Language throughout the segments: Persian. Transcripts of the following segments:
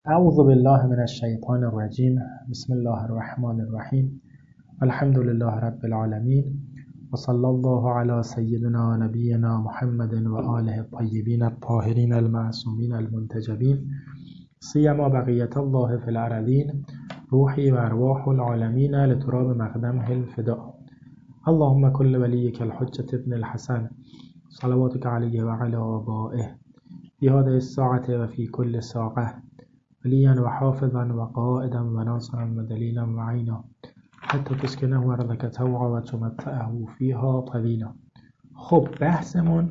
اعوذ بالله من الشیطان الرجیم. بسم الله الرحمن الرحیم. الحمد لله رب العالمین و صلی الله علی سیدنا نبینا محمد و آله الطیبین الطاهرین المعصومین المنتجبین سیما بقیة الله فی الارضین روحی و ارواح العالمین لتراب مقدمه الفداء. اللهم كل وليك الحجة ابن الحسن صلواتك عليه وعلى آبائه في هذه الساعة وفي كل ساعة وليا وحافظا وقائدا وناصرا ودليلا وعينا حتى تسكنه أرضك طوعا وتمتعه فيها طويلا. خب بحثمون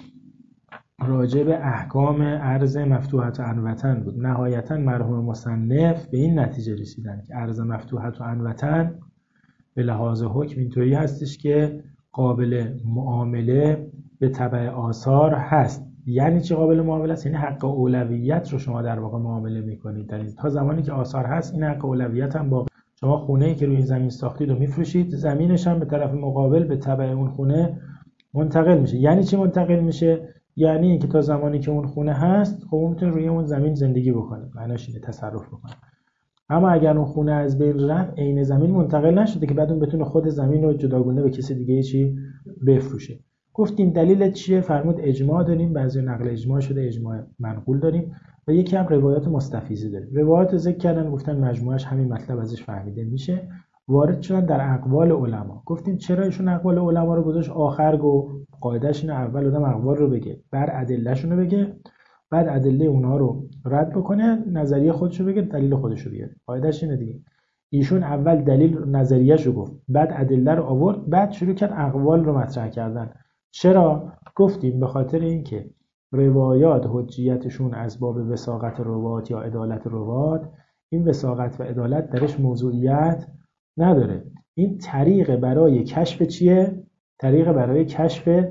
راجع به احکام ارض مفتوحة عنوطن بود. نهایتا مرحوم مصنف به این نتیجه رسیدن که ارض مفتوحة عنوطن به لحاظ حکم اینطوری هستش که قابل معامله به تبع آثار هست. یعنی چی قابل معامله است؟ یعنی حق اولویت رو شما در واقع معامله میکنید. تا زمانی که آثار هست این حق اولویت هم باقی. شما خونه‌ای که روی این زمین ساختید و میفروشید، زمینش هم به طرف مقابل به تبع اون خونه منتقل میشه. یعنی چی منتقل میشه؟ یعنی اینکه تا زمانی که اون خونه هست خب اون میتونه روی اون زمین زندگی بکنه، معناش اینه تصرف بکنه. اما اگر اون خونه از بین رفت، عین زمین منتقل نشده که بعد اون بتونه خود زمین رو جداگونه به کسی دیگه چی بفروشه. گفتیم دلیل چیه؟ فرمود اجماع داریم، بعضی نقل اجماع شده، اجماع منقول داریم و یکی هم روایات مستفیضی داریم. روایات ذکر کردن، گفتن مجموعش همین مطلب ازش فهمیده میشه. وارد شدن در اقوال علما. گفتیم چرا ایشون اقوال علما رو گذاشت آخر؟ گفت قاعده‌اش اینه اول آدم اقوال رو بگه، بعد ادله‌شون رو بگه، بعد ادله اونها رو رد بکنه، نظریه خودش رو بگه، دلیل خودش رو بیاره. قاعده‌اش اینه دیگه. ایشون اول دلیل نظریه‌ش رو گفت، بعد ادله رو آورد، بعد شروع کرد اقوال رو مطرح کردن. چرا؟ گفتیم به خاطر اینکه روایات حجیتشون از باب وثاقت روات یا عدالت روات، این وثاقت و عدالت درش موضوعیت نداره. این طریق برای کشف چیه؟ طریق برای کشف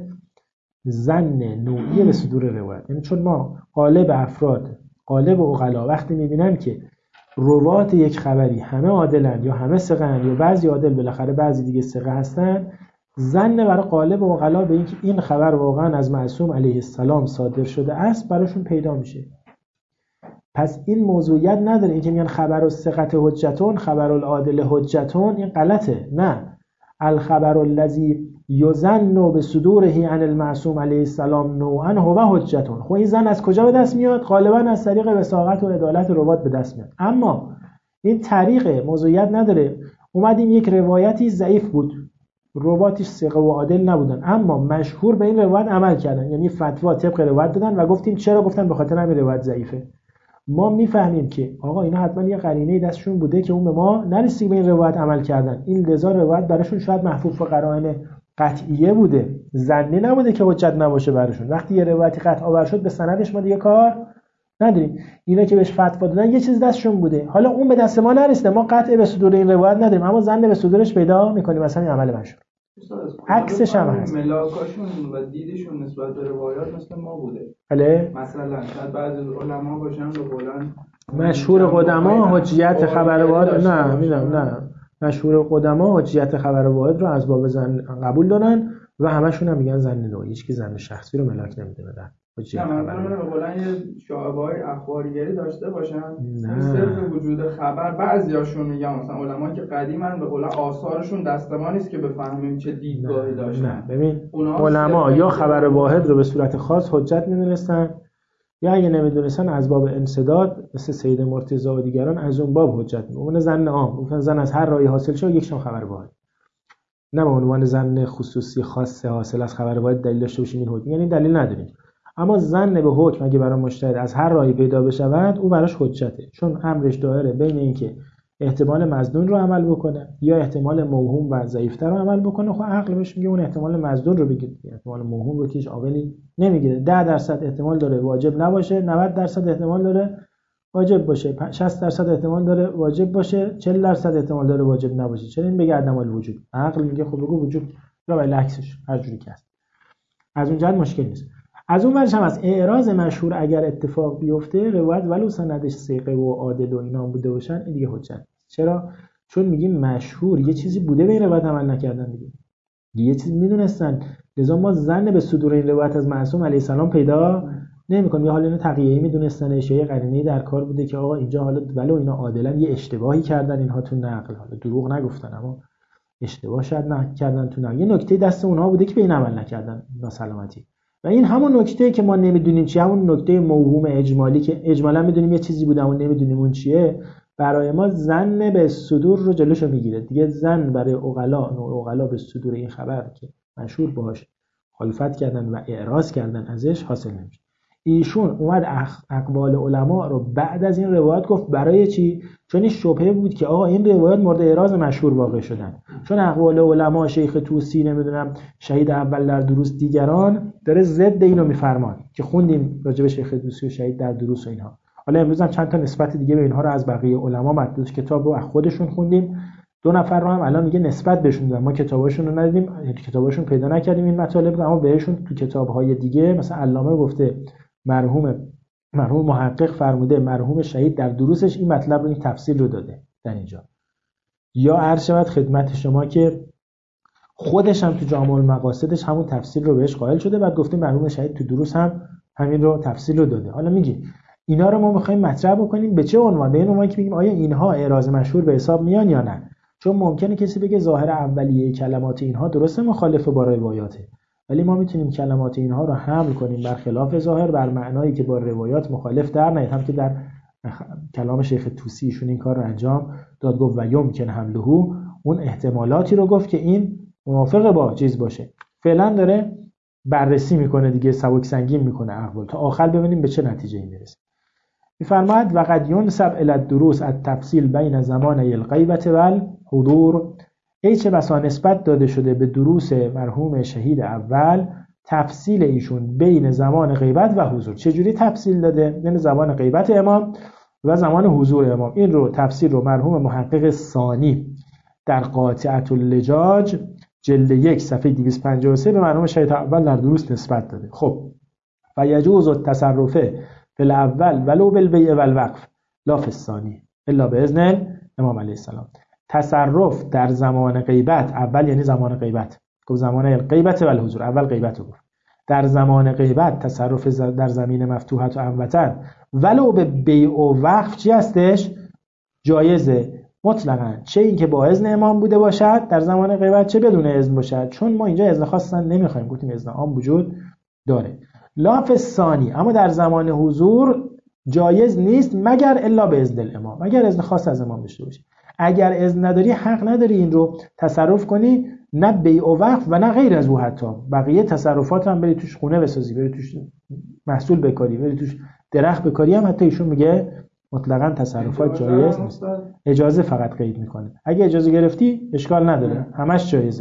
ظن نوعی به صدور روایت. یعنی چون ما غالب افراد، غالب عقلا وقتی میبینن که روات یک خبری همه عادلن یا همه ثقه‌اند یا بعضی عادل بالاخره بعضی دیگه ثقه هستن، ظن برای غالب عقلا به اینکه این خبر واقعا از معصوم علیه السلام صادر شده است براشون پیدا میشه. پس این موضوعیت نداره. اینکه میگن خبر الثقة حجتون، خبر العادل حجتون، این غلطه. نه، الخبر الذی یظن بصدوره عن المعصوم علیه السلام نوعا هو حجتون. خب این ظن از کجا به دست میاد؟ غالبا از طریق وثاقت و عدالت روات به دست میاد. اما این طریق موضوعیت نداره. اومدیم یک روایتی ضعیف بود، رواتش ثقه و عادل نبودن، اما مشهور به این روایت عمل کردن، یعنی فتوا طبق روایت دادن و گفتیم چرا؟ گفتن به خاطر همین روایت ضعیفه. ما میفهمیم که آقا اینا حتما یه قرینه دستشون بوده که اون به ما نرسید به این روایت عمل کردن. این لذا روایت براشون شاید محفوظ به قرائن قطعیه بوده، ظنی نبوده که حجت نباشه براشون. وقتی یه روایتی قطع آور شد به سندش ما دیگه کار نداریم. اینا که بهش فتوا دادن یه چیز دستشون بوده، حالا اون به دست ما نرسیده، ما قطع به صدور این روایت نداریم، اما ظن به صدورش پیدا می‌کنیم. مثلا این عمل مشهور عکسش هم هست. ملاکاشون و دیدشون نسبت به روایات مثل ما بوده. بله، مثلا شاید بعضی علما باشن به قولن مشهور قدما حجیت خبر واحد نه مشهور قدما حجیت خبر واحد رو از باب ظن قبول دارن و همشون هم میگن ظن نوعی، هیچ کی ظن شخصی رو ملاک نمیده بدن. حجیت خبر به قولن یه شعبه‌های اخباریگری داشته باشن، صرف وجود خبر. بعضیاشون میگن مثلا علما که قدیمن به قولن آثارشون دست ما نیست که بفهمیم چه دیدگاهی داشتن. نه ببین، علما یا خبر واحد رو به صورت خاص حجت میدونستن، یا اگه نمیدونستن از باب انسداد مثل سید مرتضی و دیگران از اون باب حجت می‌کنن. اون ظن عام، اون ظن از هر راهی حاصل شه یکشون خبر واحد، نه به عنوان ظن خصوصی خاص حاصل از خبر واحد دلیل داشته باشیم این حکم، یعنی دلیل نداریم. اما ظن به حکم اگه برای مجتهد از هر راهی پیدا بشود او براش حجته، چون امرش دایره بین اینکه احتمال مظنون رو عمل بکنه یا احتمال موهوم و ضعیف‌تر رو عمل بکنه. خب عقل بهش میگه اون احتمال مظنون رو بگیر، احتمال موهوم رو که هیچ عاقلی نمیگیره. 10% احتمال داره واجب نباشه، 90% احتمال داره واجب باشه، 60% احتمال داره واجب باشه، 40% احتمال داره واجب نباشه. چرا این بگه عدم الوجود؟ عقل میگه خب بگو وجود یا بالعکسش، هر جوری که هست. از اون جهت مشکل نیست. از اون ورش هم از اعراض مشهور اگر اتفاق بیفته، روایت ولو سندش ثقه و عادل و اینا بوده باشن، این دیگه حجت. چرا؟ چون میگیم مشهور یه چیزی بوده به این روایت عمل نکردن دیگه. یه چیز میدونستن، لذا ما ظن به صدور این روایت از معصوم علیه السلام پیدا نمی‌کنیم. یا حالا اینو تقیه‌ای می‌دونستنش، یا قرینه‌ای در کار بوده که آقا اینجا حالا ولو اینا عادلاً یه اشتباهی کردن اینها تو نقل، حالا دروغ نگفتن اما اشتباه شاید نکردن تو نقل، یه نکته دست اونها بوده که به این عمل نکردن ناسلامتی. و این همون نکته که ما نمیدونیم چیه، همون نکته موهوم اجمالی که اجمالا میدونیم یه چیزی بوده اما نمیدونیم اون چیه، برای ما ظن به صدور رو جلوشو میگیره دیگه. ظن برای عقلا به صدور این خبر که مشهور باهاش مخالفت کردن و اعراض کردن ازش حاصل نمیشه. ایشون اومد اقوال علما رو بعد از این روایت گفت. برای چی؟ چون این شبهه بود که آقا این روایت مورد اعراض مشهور واقع شدن، چون اقوال علما، شیخ طوسی، نمیدونم شهید اول در دروس، دیگران داره ضد اینو میفرمان که خوندیم راجع به شیخ طوسی و شهید در دروس و اینها. حالا امروز هم چند تا نسبت دیگه به اینها رو از بقیه علما مدرس کتاب رو از خودشون خوندیم. 2 نفر رو هم الان میگه نسبت بهشون دادن، ما کتاباشون رو ندیدیم، کتاباشون پیدا نکردیم این مطالب، اما بهشون تو کتاب‌های دیگه مثلا علامه گفته، مرحوم محقق فرموده، مرحوم شهید در دروسش این مطلب رو، این تفصیل رو داده در اینجا. یا عرض شود خدمت شما که خودش هم تو جامع المقاصدش همون تفصیل رو بهش قائل شده، بعد گفته مرحوم شهید تو دروس هم همین رو تفصیل رو داده. حالا میگی اینا رو ما می‌خوایم مطرح بکنیم به چه عنوان؟ به این عنوان که بگیم آیا اینها اعراض مشهور به حساب میان یا نه. چون ممکنه کسی بگه ظاهر اولیه کلمات اینها درسته مخالف با روایاته، ولی ما میتونیم کلمات اینها رو حمل کنیم بر خلاف ظاهر، بر معنایی که با روایات مخالف در نیاد. هم که در کلام شیخ طوسی ایشون این کار رو انجام داد، گفت و یمکن حمله، اون احتمالاتی رو گفت که این موافق با چیز باشه. فعلا داره بررسی میکنه دیگه، سبک سنگین میکنه اقوال تا آخر ببینیم به چه نتیجه‌ای میرسه. میفرماید و قد ینسب الی الدروس التفصیل بین زمان الغیبة والحضور، ای چه بسا نسبت داده شده به دروس مرحوم شهید اول تفصیل ایشون بین زمان غیبت و حضور. چجوری تفصیل داده؟ بین زمان غیبت امام و زمان حضور امام. این رو تفصیل رو مرحوم محقق ثانی در قاطعة اللجاج جلد 1 صفحه 253 به مرحوم شهید اول در دروس نسبت داده. خب و یجوز التصرف فی الاول ولو بالبیع والوقف لا فی الثانی الا باذن امام علیه السلام. تصرف در زمان غیبت، اول یعنی زمان غیبت، گفت زمان الغیبت و الحضور، اول غیبت رو گفت. در زمان غیبت تصرف در زمین مفتوحت و اموتن ولو به بیع و وقف چی هستش؟ جایزه مطلقاً، چه این که با اذن امام بوده باشد در زمان غیبت، چه بدون اذن باشد. چون ما اینجا اذن خاص نمیخوایم، گفتیم اذن عام وجود داره. لا فی الثانی، اما در زمان حضور جایز نیست مگر الا به اذن الامام، مگر اذن خاص از امام داشته باشی. اگر اذن نداری حق نداری این رو تصرف کنی، نه بیع و وقف و نه غیر از او. حتی بقیه تصرفات هم بری توش خونه بسازی، بری توش محصول بکاری، بری توش درخت بکاری، هم حتی ایشون میگه مطلقاً تصرفات جایز نیست. اجازه فقط قید میکنه. اگه اجازه گرفتی اشکال نداره، همش جایزه.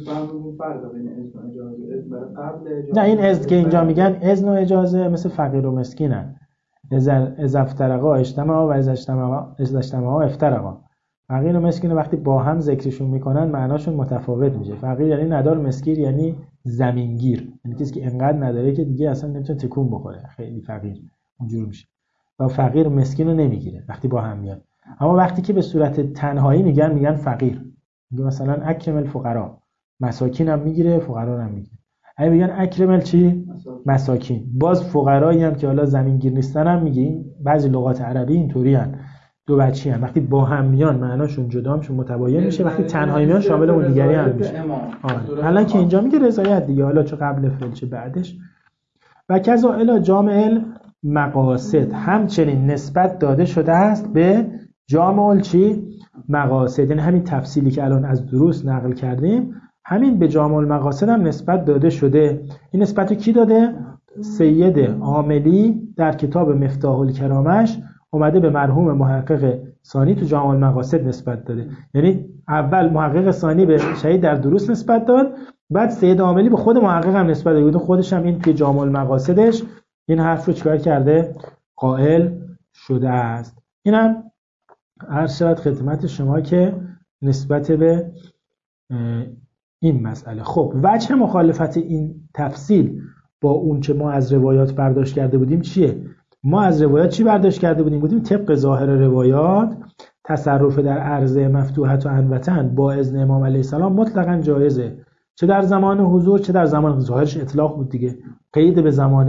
نه این اذن که اینجا میگن اذن و اجازه مثل فقیر و مسکینن. اذا افترقا اجتمعا و اذا اجتمعا افترقا. فقیر و مسکین وقتی با هم ذکرشون میکنن معناشون متفاوت میشه. فقیر یعنی ندار، مسکین یعنی زمینگیر، یعنی کسی که انقدر نداره که دیگه اصلا نمیتونه تکون بخوره، خیلی فقیر اونجوری میشه. و فقیر مسکین رو نمیگیره وقتی با هم میاد. اما وقتی که به صورت تنهایی میگن فقیر، میگه مثلا اکرم الفقرا، مساکین هم میگیره، فقرا هم میگیره. اگه میگن اکرم چی؟ مساکین، باز فقرایی هم که حالا زمینگیر نیستن هم میگه. بعضی لغات عربی اینطوری ان، دو بچی ان، وقتی با هم میان معناشون جدامشون متباین میشه، وقتی تنهایی میان شامل اون دیگری هم میشه. الان که اینجا میگه رضایت دیگه، حالا چه قبل فعل چه بعدش. و کذا الی جامع مقاصد، همچنین نسبت داده شده است به جامع چی؟ مقاصد. یعنی همین تفصیلی که الان از دروس نقل کردیم، همین به جامع المقاصد هم نسبت داده شده. این نسبت رو کی داده؟ سید عاملی در کتاب مفتاح الکرامش اومده به مرحوم محقق ثانی تو جامع المقاصد نسبت داده. یعنی اول محقق ثانی به شهید در دروس نسبت داد، بعد سید عاملی به خود محقق هم نسبت داده. خودش هم این توی جامع المقاصدش این حرف رو چیکار کرده؟ قائل شده است. اینم عرض شد خدمت شما که نسبت به این مسئله. خب وجه مخالفت این تفصیل با اون که ما از روایات برداشت کرده بودیم چیه؟ ما از روایات چی برداشت کرده بودیم؟ بودیم طبق ظاهر روایات تصرف در عرضه مفتوحت و انوتن با اذن امام علیه السلام مطلقاً جایزه، چه در زمان حضور چه در زمان ظاهرش اطلاق بود دیگه، قید به زمان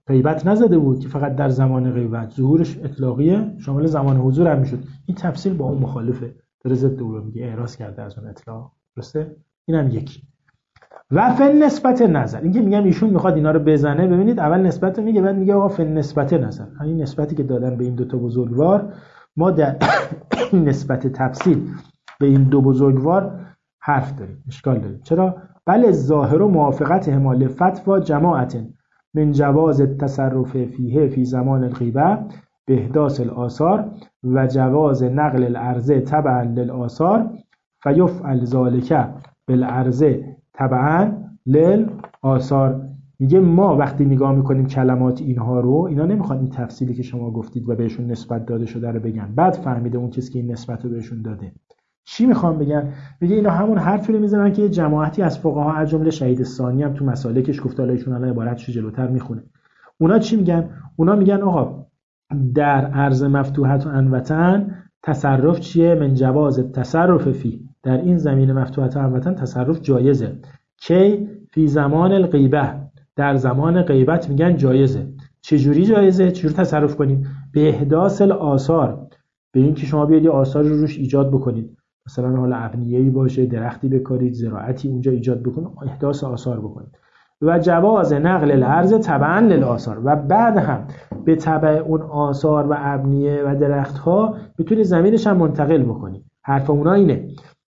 غیبت نزده بود که فقط در زمان غیبت، ظهورش اطلاقیه، شامل زمان حضور هم میشد. این تفسیر با اون مخالفه، داره ضد او رو میگه، اعراض کرده از اون اطلاق. درسته؟ اینم یکی. و فن نسبت نظر، این که میگم ایشون میخواد اینا رو بزنه، ببینید اول نسبت رو میگه، بعد میگه آقا فن نسبت نظر، همین نسبتی که دادن به این دو تا بزرگوار، ما در نسبت تفصیل به این دو بزرگوار حرف داریم، اشکال داریم. چرا؟ بل ظاهر و موافقت همال فتوا جماعت من جواز التصرف فیه فی زمان الغیبه به احداث الآثار و جواز نقل العرضه تبعا للآثار فیفعل ذلك بالعرضه تبعا للآثار. میگه ما وقتی نگاه میکنیم کلمات اینها رو، اینا نمیخواد این تفصیلی که شما گفتید و بهشون نسبت داده شده رو بگن، بعد فهمیده اون کسی که این نسبت رو بهشون داده. چی میخوام بگن؟ میگه اینا همون حرفی رو میزنن که جماعتی از فقها از جمله شهید ثانی هم تو مسالکش گفته، حالا ایشون الان عبارتشو جلوتر میخونه. اونا چی میگن؟ اونا میگن آقا در عرض مفتوحت و انوتن تصرف چیه؟ من جواز تصرف فی، در این زمین مفتوحت و انوتن تصرف جایزه. کی؟ فی زمان الغیبه، در زمان غیبت میگن جایزه. چجوری جایزه؟ چجوری تصرف کنیم؟ به احداث الآثار، به این که شما بیاید آثار رو روش ایجاد بکنید، مثلا حالا ابنیه‌ای باشه، درختی بکارید، زراعتی اونجا ایجاد بکنید، احداث آثار بکنید. و جواز نقل الارض تبعا للآثار، و بعد هم به تبع اون آثار و ابنیه و درخت‌ها بتونید زمینش هم منتقل بکنید. حرف اونا اینه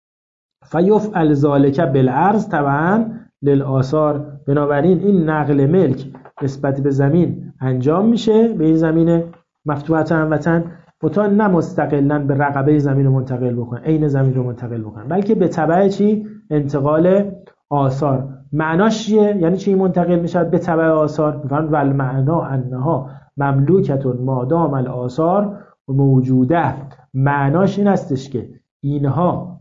فیفعل ذلک بالارض تبعا للآثار. بنابراین این نقل ملک نسبت به زمین انجام میشه، به این زمین مفتوحت هموطن، متا نه مستقلاً به رقبه زمین رو منتقل بکنن، عین زمین رو منتقل بکنن، بلکه به تبع چی؟ انتقال آثار. معناش چیه؟ یعنی چی منتقل میشه به تبع آثار؟ میفهمن ول معنا انها مملوکتون مادام الآثار موجوده. معناش این هستش که اینها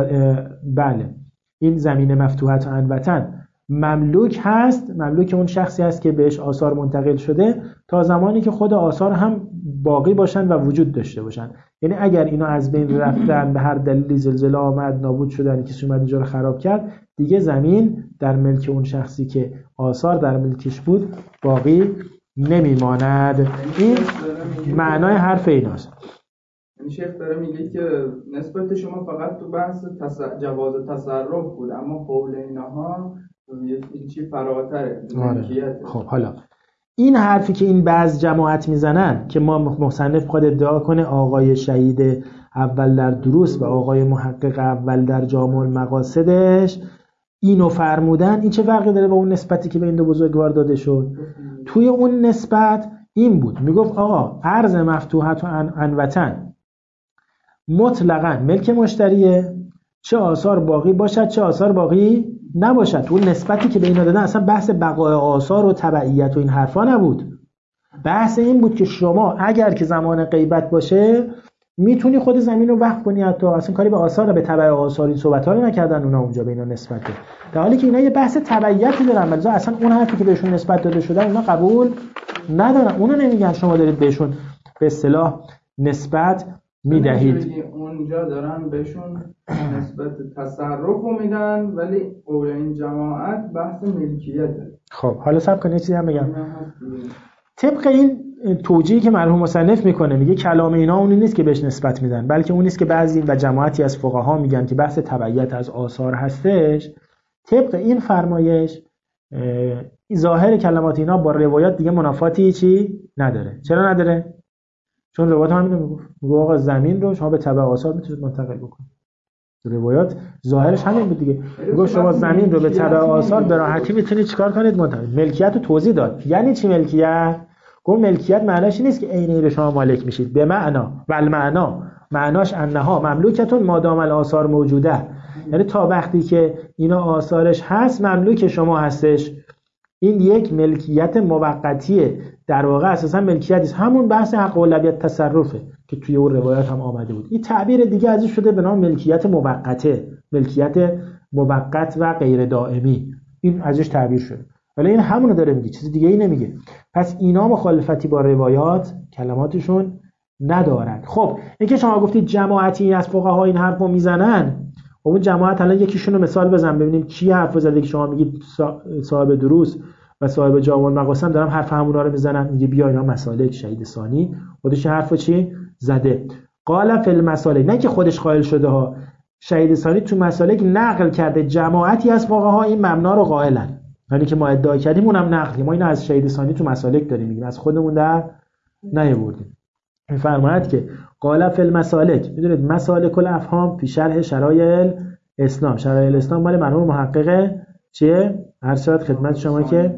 بله این زمین مفتوحت و انوطن مملوک هست، مملوک اون شخصی هست که بهش آثار منتقل شده تا زمانی که خود آثار هم باقی باشن و وجود داشته باشن. یعنی اگر اینا از بین رفتن، به هر دلیلی زلزله آمد، نابود شدن، کسی اومد اینجا رو خراب کرد، دیگه زمین در ملک اون شخصی که آثار در ملکش بود باقی نمیماند. این معنای حرف ایناست. این شیخ داره میگه که نسبت شما فقط تو بحث جواز تصرف بود، اما قول اینها یه چی فراتره. خب حالا این حرفی که این بعض جماعت میزنن که ما مصنف خود ادعا کنه آقای شهید اول در دروس و آقای محقق اول در جامع المقاصدش اینو فرمودن، این چه فرقی داره با اون نسبتی که به این دو بزرگوار داده شد؟ توی اون نسبت این بود، میگفت آقا عرض مفتوحت و انوطن مطلقاً ملک مشتریه، چه آثار باقی باشد چه آثار باقی نباشد. تو نسبتی که به اینا دادن اصلا بحث بقای آثار و تبعیت و این حرفا نبود، بحث این بود که شما اگر که زمان غیبت باشه میتونی خود زمین رو وقف کنی، حتی اصلا کاری به آثار به تبع آثار این صحبت ها رو نکردن اونا اونجا به اینا نسبت ده. در حالی که اینا یه بحث تبعیتی دارن، ولی اصلا اون حرفی که بهشون نسبت داده شده اونا قبول ندارن، اونو نمیگن شما دارید بهشون به اصطلاح نسبت میدهید. اونجا دارن بهشون نسبت تصرف رو میدن، ولی قول این جماعت بحث ملکیته. خب حالا صبر کنید چیزی هم بگم. طبق این توجیهی که مرحوم مصنف میکنه، میگه کلام اینا اونی نیست که بهش نسبت میدن، بلکه اون نیست که بعضی و جماعتی از فقها میگن که بحث تبعیت از آثار هستش. طبق این فرمایش ظاهر کلمات اینا با روایات دیگه منافاتی چی نداره. چرا نداره؟ چون روایات هم اینو میگه آقا زمین رو شما به تبع آثار میتونید منتقل بکنید. روایات ظاهرش همین بود دیگه، میگه شما زمین رو به تبع آثار به راحتی میتونید چیکار کنید؟ منتقل. ملکیت رو توضیح داد. یعنی چی ملکیت؟ گفت ملکیت معناش نیست که عین این شما مالک میشید، به معنا و المعنا، معناش انها مملوکتون مادام الآثار موجوده، یعنی تا وقتی که اینا آثارش هست مملوک شما هستش. این یک ملکیت موقتیه، در واقع اساسا ملکیت نیست، همون بحث حق اولویت تصرفه که توی اون روایات هم آمده بود. این تعبیر دیگه ازش شده به نام ملکیت موقته، ملکیت موقت و غیر دائمی، این ازش تعبیر شده. ولی این همونو داره میگه، چیز دیگه ای نمیگه. پس اینا مخالفتی با روایات کلماتشون ندارن. خب این که شما گفتید جماعتی از فقها این حرفو میزنن، اون جماعت الان یکیشونو مثال بزن ببینیم کی حرفو زده که شما میگید صاحب دروس و صاحب جامع المقاسم دارم حرف همونا رو میزنم، میگه بیا اینا مسالک شهید ثانی خودش حرفو چی زده. قال فی المسالک، نه که خودش قائل شده ها، شهید ثانی تو مسالک نقل کرده، جماعتی از فقها این مبنا رو قائلن، یعنی که ما ادعا کردیم اونم نقلی، ما اینو از شهید ثانی تو مسالک داریم میگیم، از خودمون در نیاوردیم. میفرماید که قال فی المسالک، میدونید مسالک الافهام فی شرح شرایع الاسلام، شرایع الاسلام مال مرحوم محقق چیه؟ ارشاد خدمت شما که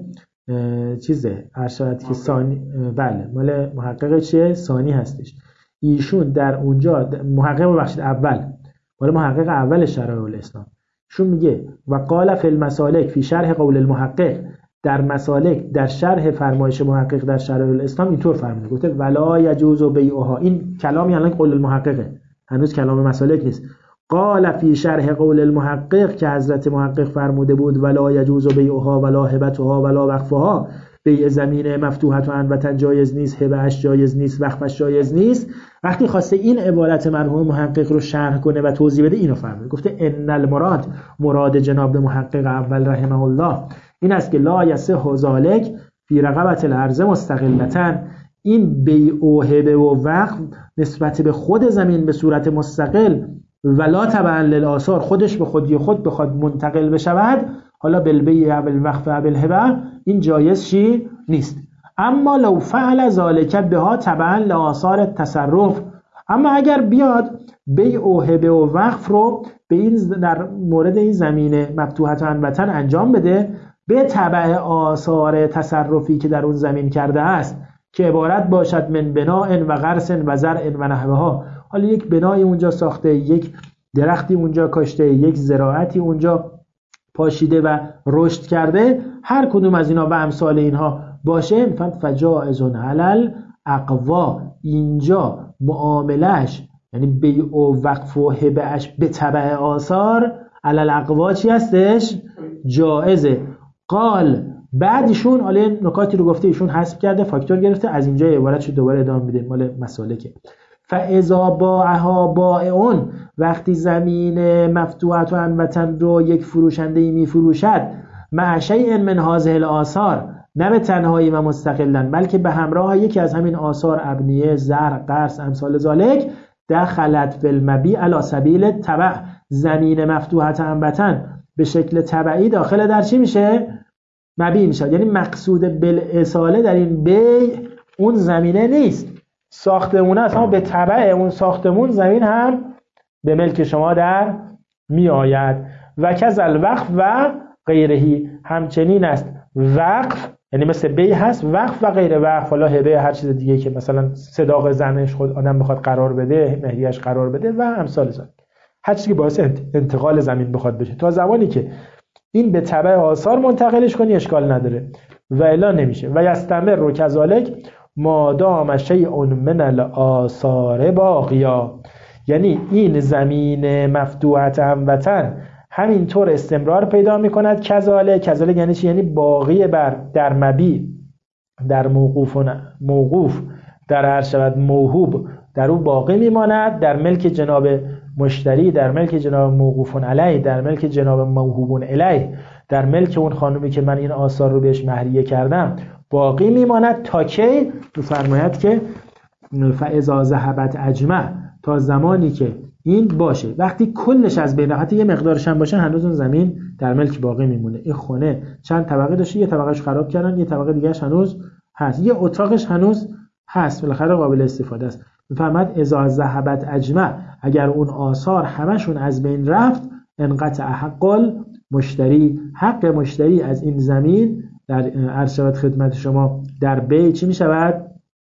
چیزه، ارشاد که ثانی، بله مال محقق چیه؟ ثانی هستش. ایشون در اونجا محقق بخشید اول، مال محقق اول شرایع الاسلام، ایشون میگه و قال فی المسالک فی شرح قول المحقق، در مسالک در شرح فرمایش محقق در شرایع الاسلام اینطور فرموده، گفته ولا یجوز بیعها، این کلامی الان قول المحققه، هنوز کلام مسالک نیست. قال فی شرح قول المحقق که حضرت محقق فرموده بود ولا یجوز بیعها ولا هبتها ولا وقفها، بیع زمین مفتوحه و عنوتن جایز نیست، هبهش جایز نیست، وقفش جایز نیست. وقتی خواسته این عبارت مرحوم محقق رو شرح کنه و توضیح بده اینو فرموده، گفته ان المراد، مراد جناب محقق اول رحمه الله این است که لا یصح ذلک فی رقبة الارض مستقلة، این بیع و هبه و وقف نسبت به خود زمین به صورت مستقل ولا تبعا للآثار، خودش به خودی خود بخواد منتقل بشود، حالا بالبیع و بالوقف و بالهبه این جایز چی نیست. اما لو فعل ذلک بها تبعا لآثار التصرف، اما اگر بیاد بیع و هبه و وقف رو به این در مورد این زمین مفتوحه عنوتن انجام بده به تبع آثار تصرفی که در اون زمین کرده است که عبارت باشد من بناء و غرس و زرع و نحوها، حالا یک بنای اونجا ساخته، یک درختی اونجا کاشته، یک زراعتی اونجا پاشیده و رشد کرده، هر کدوم از اینا و امثال اینها باشه، فجائز علی الاقوا، اینجا معاملش یعنی بیع و وقف و هبهش به تبع آثار علی الاقوا چی هستش؟ جائزه. قال بعدشون حالا نکاتی رو گفته، ایشون حذف کرده، فاکتور گرفته، از اینجا عبارتشو دوباره ادامه میده، مال مسالکه. فاذا باعها بائعون، وقتی زمین مفتوحه و عنوتن رو یک فروشنده میفروشد، مع شیء من هذه الاثار، نه به تنهایی و مستقلا بلکه به همراه یکی از همین آثار، ابنیه، زرع، قرض، امثال ذالک، دخلت فی المبیع علی سبیل تبع، زمین مفتوحه عنوتن به شکل تبعی داخل در چی میشه؟ مبیع میشه. یعنی مقصود بالاصاله در این بیع اون زمینه نیست، ساختمونه است، اما به تبع اون ساختمون زمین هم به ملک شما در می آید. و کذل وقف و غیرهی، همچنین است وقف، یعنی مثل بیع هست، وقف و غیر وقف، حالا هبه هر چیز دیگه که مثلا صداق زنش خود آدم بخواد قرار بده، مهریش قرار بده و امثال ذلک، هر چیزی که باعث انتقال زمین بخواد بشه، تا زمانی که این به تبع آثار منتقلش کنی اشکال نداره و الا نمیشه. و یستمر رو کذالک مادام شیء من الاثار باقیا، یعنی این زمین مفتوحه عنوتن همینطور استمرار پیدا میکند. کذالک یعنی چی؟ یعنی باقی بر در مبیع، در موقوف در هر شود موهوب، در او باقی میماند، در ملک جناب مشتری، در ملک جناب موقوف علیه، در ملک جناب موهوب علیه، در ملک اون خانومی که من این آثار رو بهش مهریه کردم باقی میماند. تا کی؟ فرماید که فاذا ذهبت اجمع، تا زمانی که این باشه، وقتی کلش از بین رفت، یه مقدارش هم باشه، هنوز اون زمین در ملک باقی میمونه. این خونه چند طبقه داشته، یه طبقهش خراب کردن، یه طبقه دیگهش هنوز هست، یه اتاقش هنوز هست، بالاخره قابل استفاده است. میفهمد اذا ذهبت اجمع، اگر اون آثار همشون از بین رفت، انقطع حق المشتری، حق مشتری از این زمین در ارشاد خدمت شما در بیع چی میشود؟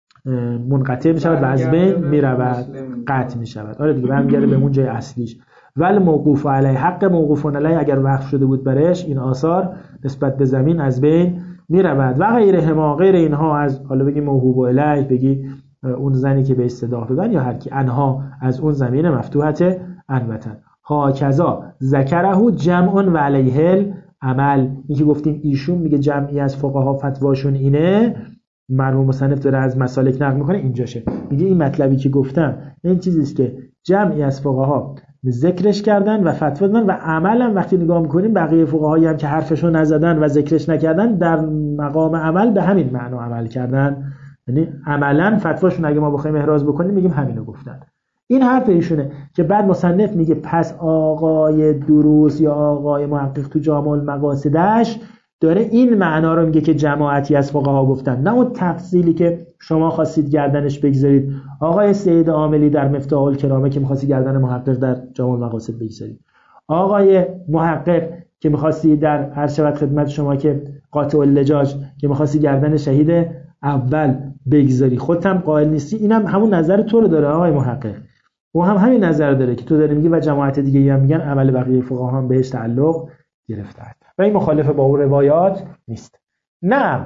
منقطع میشود و از بین میرود، قطع میشود. آره دیگه، برمیگرده به اون جای اصلیش. ول موقوف علیه، حق موقوف علیه اگر وقف شده بود برش، این آثار نسبت به زمین از بین میرود. و غیرهما، غیر اینها از حالا بگی موهوب علیه، بگی اون زنی که به صداق دادن، یا هر کی، انها از اون زمین مفتوحه عنوتن. ها کذا ذکره جمع و علیه العمل، این که گفتیم ایشون میگه جمعی از فقها فتواشون اینه، مرحوم مصنف داره از مسالک نقل میکنه، اینجاشه میگه این مطلبی که گفتم این چیزیست که جمعی از فقها ذکرش کردن و فتوا دادن و عملا وقتی نگاه میکنیم بقیه فقهایی هم که حرفشو نزدن و ذکرش نکردن در مقام عمل به همین معنا عمل کردن، یعنی عملا فتواشون اگه ما بخوایم احراز بکنیم میگیم همینو گفتن. این حرف ایشونه که بعد مصنف میگه پس آقای دروس یا آقای محقق تو جامع المقاصدش داره این معنا رو میگه که جماعتی از فقها گفتن، نه اون تفصیلی که شما خواستید گردنش بگذارید. آقای سید عاملی در مفتاح الکرامه که می‌خواستی گردن محقق در جامع المقاصد بگذارید، آقای محقق که می‌خواستی در هر شود خدمت شما که قاطع اللجاج که می‌خواستی گردن شهید اول بگذاری، خودت هم قائل نیستی، اینم همون نظر تو رو داره آقای محقق، او هم همین نظر داره که تو داری میگی و جماعت دیگه هم میگن عمل بقیه فقها هم بهش تعلق گرفته و این مخالف با اون روایات نیست. نه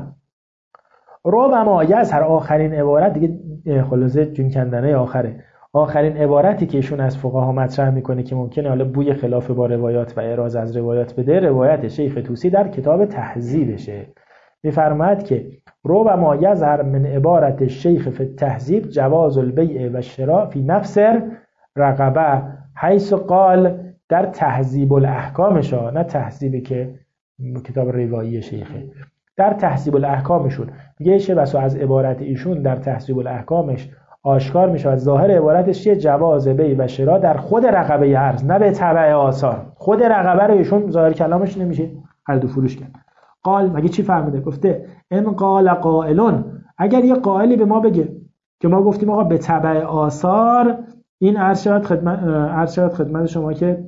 ربما یظهر آخرین عبارت دیگه خلاصه جون کندنه آخرین عبارتی که ایشون از فقها مطرح میکنه که ممکنه حالا بوی خلاف با روایات و اعراض از روایات بده، روایت شیخ طوسی در کتاب تهذیبشه. میفرماید که ربما یظهر من عبارت الشیخ فی التهذیب جواز البیع و الشراء فی نفس رقبه، حیث قال در تهذیب الاحکامش، نه تهذیبی که کتاب روایی شیخه، در تهذیب الاحکامشون میگه شه بسا از عبارت ایشون در تهذیب الاحکامش آشکار میشه از ظاهر عبارتش چیه؟ جواز بیع و شراء در خود رقبه ارز، نه به تبع آثار. خود رقبه رو ایشون ظاهر کلامش نمیشه خرید و فروش کرد. قال مگه چی فرموده؟ گفته ان قال قائلون، اگر یه قائلی به ما بگه که ما گفتیم آقا به تبع آثار، این عرض شود خدمت شما که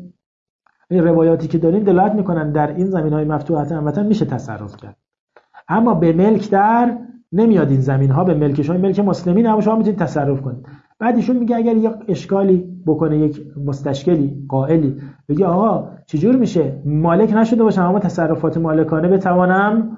این روایاتی که داریم دلالت میکنن در این زمینهای مفتوحه هموطن میشه تصرف کرد، اما به ملک در نمیاد این زمینها، به ملک شما، ملک مسلمین، اما شما میتونید تصرف کنید. بعد ایشون میگه اگر یک اشکالی بکنه یک مستشکلی قائلی بگه آقا چجور میشه مالک نشده باشم اما تصرفات مالکانه بتوانم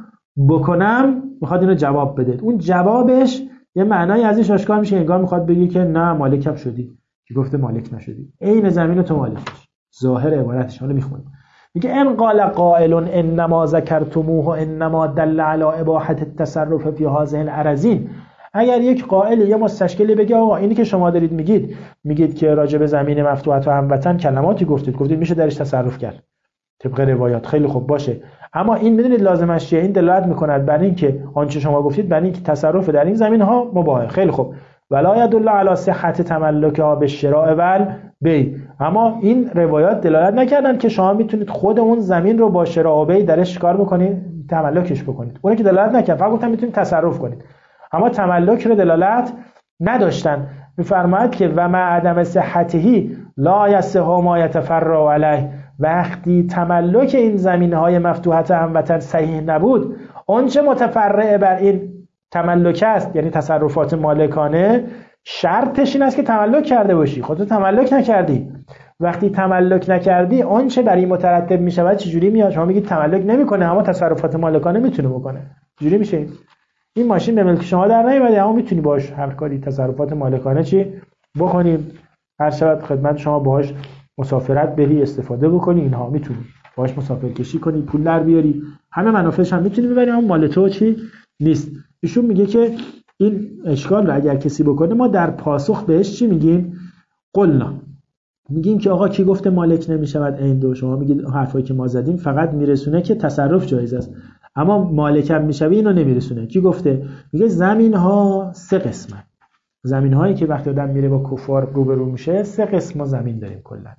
بکنم، میخواد اینو جواب بده. اون جوابش یه معنای ازش آشکار میشه، انگار میخواد بگه که نه مالکم شدی، که گفته مالک نشدی، عین زمین تو مالکش. ظاهر عبارتش حالا میخونیم، میگه ان قال قائل انما ذکرتموه انما دل علی اباحه التصرف فی هذه الاراضین. اگر یک قائل یه مستشکلی بگه آقا اینی که شما دارید میگید که راجع به زمین مفتوحه و هموطن کلماتی گفتید میشه درش تصرف کرد طبق روایات، خیلی خوب باشه، اما این میدونید لازمش چیه؟ این دلالت میکند بر این که آنچه شما گفتید بر این که تصرف در این زمین ها مباحه. خیلی خوب، ولا يدل علی صحت تملکها بالشراء والبیع، اما این روایات دلالت نکردن که شما میتونید خود اون زمین رو با شراء و بیع درش کار بکنید، تملکش بکنید. اون که دلالت نکرد، فقط گفتن میتونید تصرف کنید، اما تملک رو دلالت نداشتن. میفرماید که و مع عدم صحته لا یصح ما یتفرع علیه، وقتی تملک این زمینهای مفتوحه هموطن صحیح نبود، آنچه متفرع بر این تملک است یعنی تصرفات مالکانه، شرطش این است که تملک کرده باشی. خودت تملک نکردی، وقتی تملک نکردی آنچه بر این مترتب میشود چجوری میاد؟ شما میگید تملک نمیکنه اما تصرفات مالکانه میتونه بکنه، چجوری میشه؟ این ماشین به ملک شما در نیومده اما میتونی باهاش هر کاری تصرفات مالکانه چی بکنی، هر شب خدمت شما باهاش مسافرت بری، استفاده بکنی، اینها میتونی باهاش مسافر کشی کنی، پول در بیاری، همه منافعش هم میتونی ببری، اما مال تو چی نیست. ایشون میگه که این اشکال رو اگر کسی بکنه ما در پاسخ بهش چی میگیم؟ قلنا، میگیم که آقا کی گفته مالک نمیشود این دو؟ شما میگید حرفایی که ما زدیم فقط میرسونه که تصرف جایز است، اما مالک هم میشوی اینو نمیرسونه. کی گفته؟ میگه زمین ها سه قسمه، زمین هایی که وقتی آدم میره با کفار روبرو میشه 3 قسم زمین داریم کلا.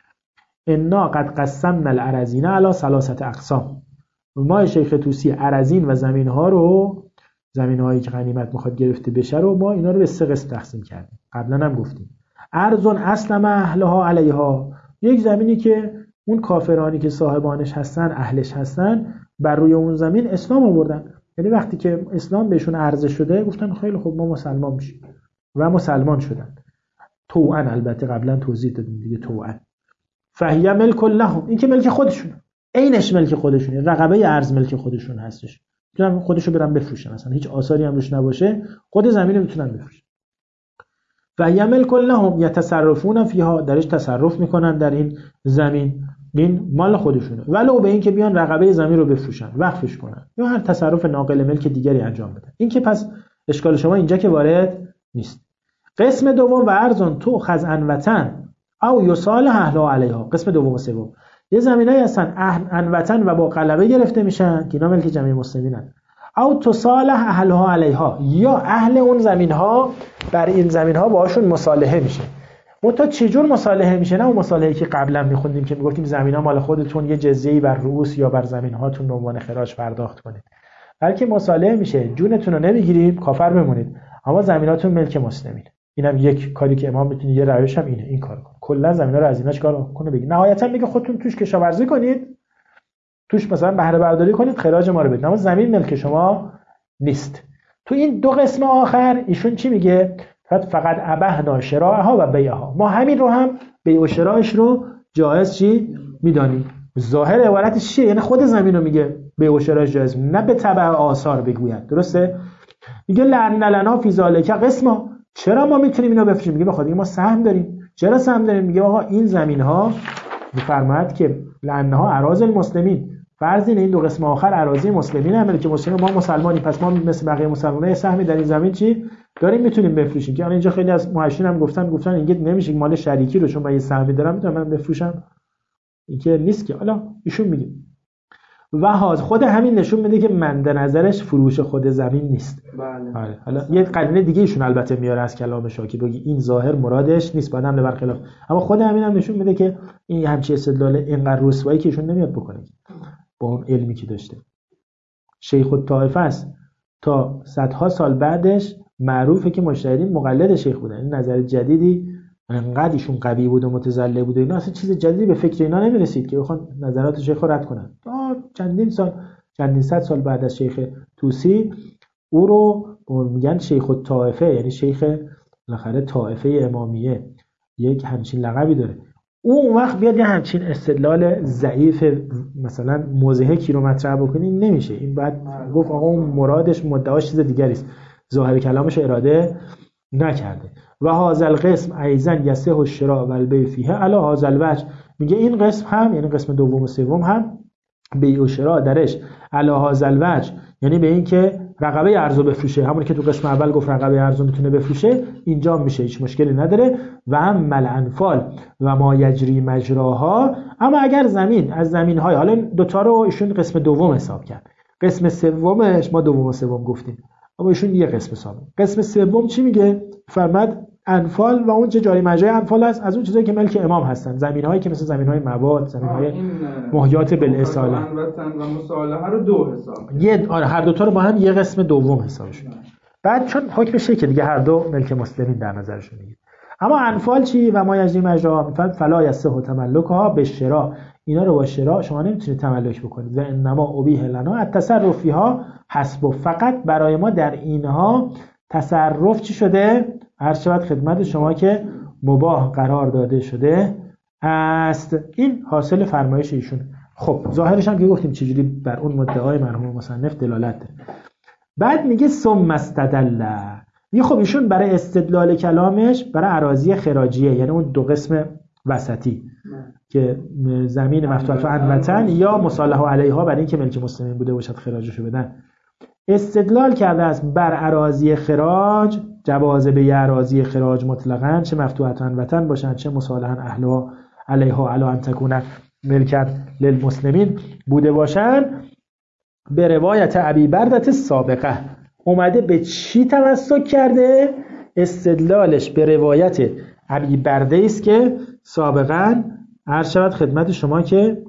انا قد قسمنا الاراضین علی 3 اقسام. ما شیخ طوسی اراضین و زمین ها رو، زمین هایی که غنیمت میخواد گرفته بشه رو، ما اینا رو به 3 قسم تقسیم کردیم. قبلا هم گفتیم ارضون اسلم اهلها علیها، یک زمینی که اون کافرانی که صاحبانش هستن، اهلش هستن، بر روی اون زمین اسلام آوردن، یعنی وقتی که اسلام بهشون عرضه شده گفتن خیلی خوب ما مسلمان میشیم و مسلمان شدن. توأن، البته قبلا توضیح دادیم دیگه، توأن فهیه ملک لهم، این که ملک خودشونه، عینش ملک خودشونه، رقبه ارز ملک خودشون هستش، میتونن خودشو برن بفروشن، اصلا هیچ آثاری هم روش نباشه، خود زمین رو میتونن بفروشن. فهیه ملک لهم یتصرفون فیها، درش تصرف میکنن در این زمین، این مال خودشونه، ولو به این که بیان رقبه زمین رو بفروشن، وقفش کنن یا هر تصرف ناقل ملک دیگری انجام بدن. این که پس اشکال شما اینجا که وارد نیست. قسم دوم و ارزان تو خزعن وطن، او یصالح اهلها علیها. قسم دوم و سوم یه زمینایی هستن عنوتن و با غلبه گرفته میشن که اینا ملک جمعی مسلمینن، او تصالح اهلها علیها، یا اهل اون زمین ها بر این زمین ها باشون مصالحه میشه. منتها چجور مصالحه میشه؟ نه اون مصالحه‌ای که قبلا میخوندیم که میگفتیم زمین ها مال خودتون، یه جزیه‌ای بر رؤوس یا بر زمین هاتون به عنوان خراج پرداخت کنید، بلکه مصالحه میشه جونتون رو نمیگیریم کافر بمونید اما زمیناتون ملک مسلمین. اینم یک کاری که امام میتونه، یه روش هم اینه، این کارو کنه، کلا زمینا رو از ایناش کار کنه بگی. نهایتا میگه خودتون توش کشاورزی کنید، توش مثلا بهره برداری کنید، خراج ما رو بدید، اما زمین ملک شما نیست. تو این دو قسم آخر ایشون چی میگه؟ فقط ابحنا شراءها و بیعها، ما همین رو هم بیع و شراءش رو جایز چی میدانیم. ظاهر عبارتش چیه؟ یعنی خود زمین رو میگه بیع و شراءش جایز، نه به تبع آثار بگوید. درسته؟ میگه لعن لنا فی ذالک قسما، چرا ما میتونیم اینو بفروشیم؟ میگه بخاطر ما سهم داریم. چرا سهم داریم؟ میگه آقا این زمین ها میفرماید که لعنها اراضی المسلمین، فرض اینه این دو قسم آخر اراضی مسلمین هم، که مسلمان، ما مسلمانی، پس ما مثل بقیه مسلمان‌ها سهمی در این زمین چی داریم میتونیم بفروشیم. که اینجا خیلی از محشین هم گفتن اینگه نمیشه مال شریکی رو چون من یه سهمی دارم میتونم من بفروشم، این که نیست که. حالا ایشون میگه و خود همین نشون میده که مد نظرش فروش خود زمین نیست. بله. حالا یه قرینه دیگه ایشون البته میاره از کلامش که بگی این ظاهر مرادش نیست، بعد هم برخلاف، اما خود همین هم نشون میده که این همچین استدلال اینقدر رسوایی که ایشون نمیاد بکنه با اون علمی که داشته. شیخ الطائفه است تا صدها سال بعدش معروفه که مجتهدین مقلد شیخ بودن. این نظر جدیدی انقدر ایشون قوی بود و متزلع بود و اینا، اصلا چیز جدیدی به فکر اینا نمیرسید که بخوان نظرات شیخ رو رد کنن. چندین صد سال بعد از شیخ طوسی او رو میگن شیخ الطائفه، یعنی شیخ بالاخره طائفه امامیه، یک همچین لقبی داره. اون وقت بیاد یه همچین استدلال ضعیف مثلا مضحکی رو مطرح بکنی نمیشه. این بعد گفت آقا اون مرادش مدعاش چیز دیگری است، ظاهر کلامش رو اراده نکرده. و هذا القسم ایضا یصح الشراء و البیع فیه علی هذا الوجه، میگه این قسم هم، یعنی قسم دوم و سوم هم بیع و شراء درش علی هذا الوجه، یعنی به این که رقبه ارزو بفروشه، همون که تو قسم اول گفت رقبه ارزو میتونه بفروشه، اینجا میشه، هیچ مشکلی نداره. و هم الانفال و ما یجری مجراها، اما اگر زمین از زمین‌های، حالا دوتا رو ایشون قسم دوم حساب کرد، قسم سومش ما دوم و سوم گفتیم اما ایشون یه قسم حساب. قسم سوم چی میگه؟ فرمد انفال و اون چه جاری مجرای انفال است، از اون چیزایی که ملک امام هستن، زمین‌هایی که مثل زمین‌های مواد، زمین‌های محیات بالاصاله و مصالحه رو دو حساب. هر دو تا رو با هم یه قسم دوم حسابشون. بعد چون حکمشه که دیگه هر دو ملک مسلمین در نظرشون میگیره. اما انفال چی؟ و ما یجری مجرا فلا یصح تملکها بالشراء، اینا رو با شراء شما نمیتونید تملک بکنید. و انما ابیح لنا التصرف فیها حسب، فقط برای ما در اینها تصرف چی شده؟ هر شود خدمت شما که مباح قرار داده شده است. این حاصل فرمایش ایشون. خب ظاهرش هم که گفتیم چجوری بر اون مدعای مرحوم مصنف دلالت داره. بعد میگه ثم استدل، میگه خب ایشون برای استدلال کلامش برای اراضی خراجیه، یعنی اون دو قسم وسطی که زمین مفتوحه عنوتن یا مصالحه علیها برای اینکه ملک مسلمین بوده باشد خراجشو بدن، استدلال کرده است بر اراضی خراج، جواز به اراضی خراج مطلقاً، چه مفتوحه عنوتن باشن چه مصالحه اهلها علیها علی ان تکون ملکت للمسلمین بوده باشن. به روایت ابی بردة سابقه اومده به چی تمسک کرده؟ استدلالش به روایت ابی برده است که سابقاً عرض شود خدمت شما که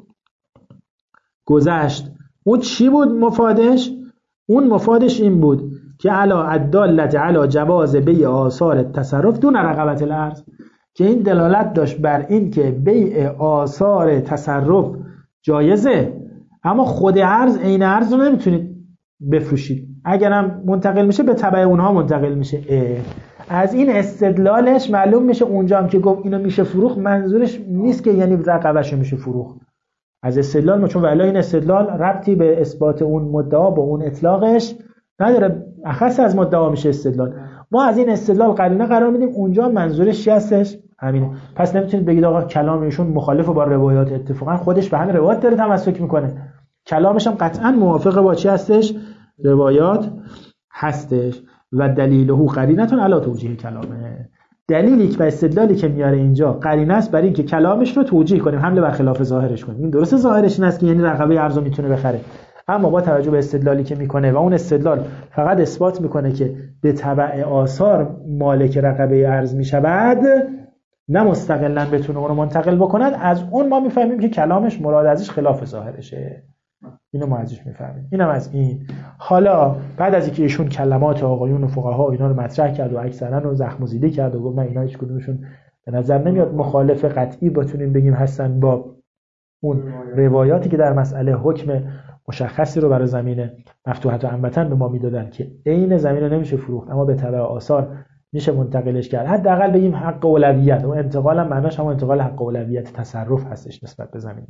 گذشت. اون چی بود مفادش؟ اون مفادش این بود که علا الدالة علی جواز بیع آثار تصرف دون رقبت الارض، که این دلالت داشت بر این که بیع آثار تصرف جایزه، اما خود ارز، عین ارز رو نمیتونید بفروشید، اگرم منتقل میشه به تبع اونها منتقل میشه. از این استدلالش معلوم میشه اونجا هم که گفت اینو میشه فروخت، منظورش نیست که یعنی رقبهشو میشه فروخت. از استدلال ما، چون ولی این استدلال ربطی به اثبات اون مدعا با اون اطلاقش نداره، اخص از مدعا میشه استدلال. ما از این استدلال قرینه قرار میدیم اونجا منظورش چی هستش؟ همینه. پس نمیتونید بگید آقا کلام ایشون مخالف با روایات، اتفاقا خودش به همین روایات داره تمسک میکنه، کلامش هم قطعا موافق با چی هستش؟ روایات هستش. و دلیله قرینتون علی توجیه کلامه، دلیلی و استدلالی که میاره اینجا قرینه است برای اینکه کلامش رو توجیه کنیم، حمله بر خلاف ظاهرش کنیم. این درسته ظاهرش این است که یعنی رقبه ارز رو میتونه بخره، اما با توجه به استدلالی که میکنه و اون استدلال فقط اثبات میکنه که به تبع آثار مالک رقبه ارز میشود، نه مستقلاً بتونه اون رو منتقل بکند، از اون ما میفهمیم که کلامش مراد ازش خلاف ظاهرشه. اینو ما ازش میفهمیم. اینم از این. حالا بعد از اینکه ایشون کلمات آقایون و فقها اینا رو مطرح کرد و اکثرا رو زخم و زیده کرد و گفت من اینا هیچ کدومشون به نظر نمیاد مخالف قطعی بتونیم بگیم هستن با اون روایاتی که در مسئله حکم مشخصی رو برای زمین مفتوحه و انبتن به ما میدادن که عین زمین رو نمیشه فروخت اما به تبع آثار میشه منتقلش کرد. حداقل بگیم حق اولویت، و انتقال هم معناش هم انتقال حق اولویت تصرف هستش نسبت به زمین.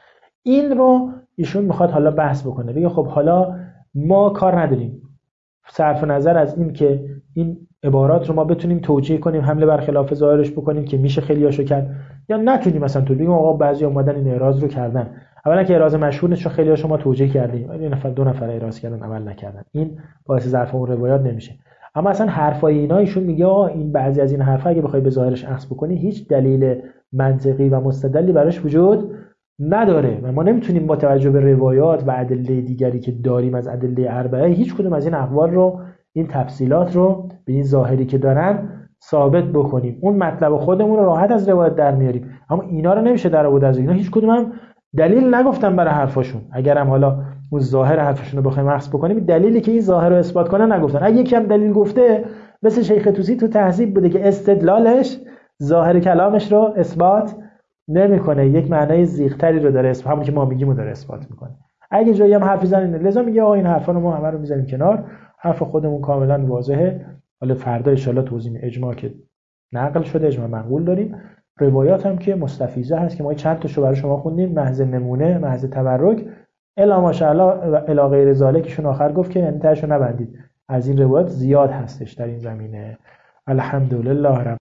این رو ایشون میخواد حالا بحث بکنه، بگه خب حالا ما کار نداریم صرف نظر از این که این عبارات رو ما بتونیم توجیه کنیم، حمله بر خلاف ظاهرش بکنیم که میشه خیلیاشو کرد، یا نتونیم مثلا تو بگیم آقا بعضی اومدن این اعراض رو کردن، اولا که اعراض مشهور نیست چون خیلیاشو ما توجیه کردیم، این نفر دو نفر اعراض کردن عمل نکردن، این باعث ظرف اون روایات نمیشه. اما اصلا حرفای اینا ایشون میگه این بعضی از این حرفا اگه بخوای به ظاهرش اخذ بکنی هیچ دلیل منطقی و مستدلی براش وجود نداره و ما نمیتونیم با توجه به روایات و ادله دیگری که داریم از ادله اربعه هیچ کدوم از این اقوال رو، این تفصیلات رو به این ظاهری که دارن ثابت بکنیم. اون مطلب خودمون رو راحت از روایت در میاریم، اما اینا رو نمیشه در آورد. از اینا هیچ کدوم هم دلیل نگفتن برای حرفاشون. اگر هم حالا اون ظاهر حرفشون رو بخوایم اخذ بکنیم، دلیلی که این ظاهر رو اثبات کنه نگفتن. اگه یکی هم دلیل گفته مثل شیخ توسی تو تهذیب بوده که استدلالش ظاهر کلامش رو اثبات نمیکنه، یک معنای زیغ‌تری رو داره، همون که ما میگیم رو داره اثبات میکنه. اگه جایی هم حرفی زنه لازم میگه آقا این حرفا رو ما همه رو میذاریم کنار، حرف خودمون کاملا واضحه. حالا فردا ان شاءالله توضیح اجماع که نقل شده، اجماع منقول داریم، روایات هم که مستفیضه هست که ما چند تاشو برای شما خوندیم، محض نمونه، محض تبرک، الا ماشاءالله الا غیر ذالکشون آخر گفت که انتهاشو نبندید. از این روایات زیاد هستش در این زمینه. الحمدلله رب